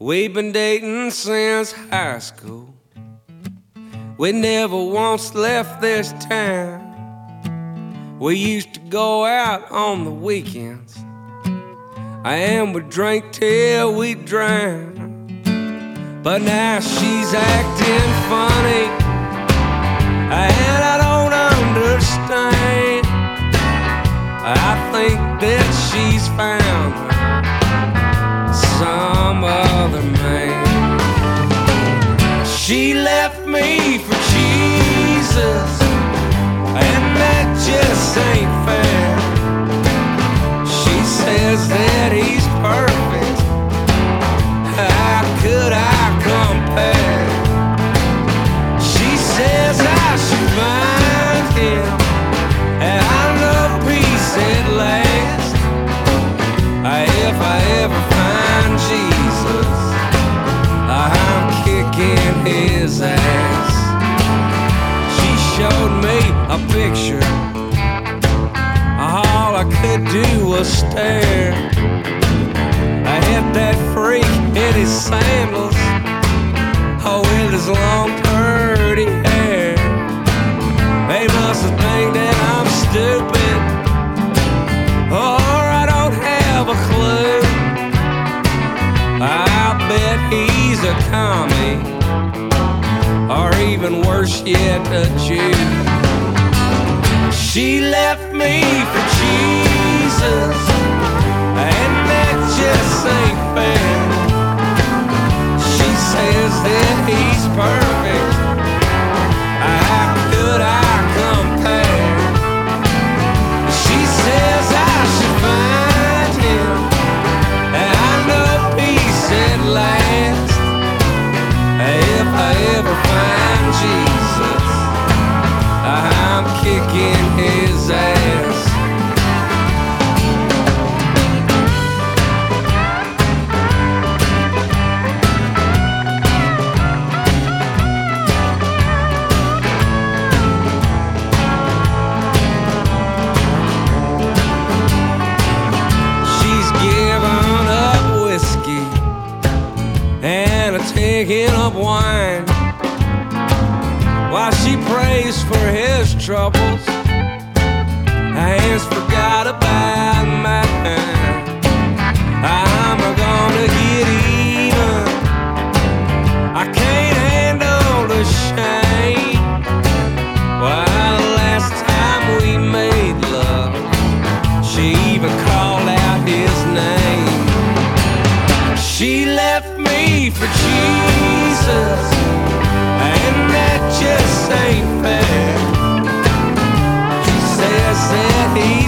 We've been dating since high school. We never once left this town. We used to go out on the weekends, and we'd drink till we drown. But now she's acting funny, and I don't understand. I think that she's found some other man. She left me for Jesus, and that just ain't fair. She says that he's perfect. How could I compare? She says I should find him, and I know peace at last. If I ever find Jesus, I'm kicking his ass. She showed me a picture. All I could do was stare. I hit that freak in his sandals, with his long curly hair. They must think that I'm stupid, or I don't have a clue. I bet he's a commie, or even worse yet, a Jew. She left me for Jesus, and that just ain't fair. She says that he's perfect. How could I compare? She says I should find him, and I know peace at last. If I ever find Jesus, I'm kicking his ass. She's giving up whiskey and taking up wine, while she prays for his troubles and has forgot about mine. I'm gonna get even. I can't handle the shame. Well, the last time we made love, she even called out his name. She left me for Jesus, and that just ain't fair. She says that he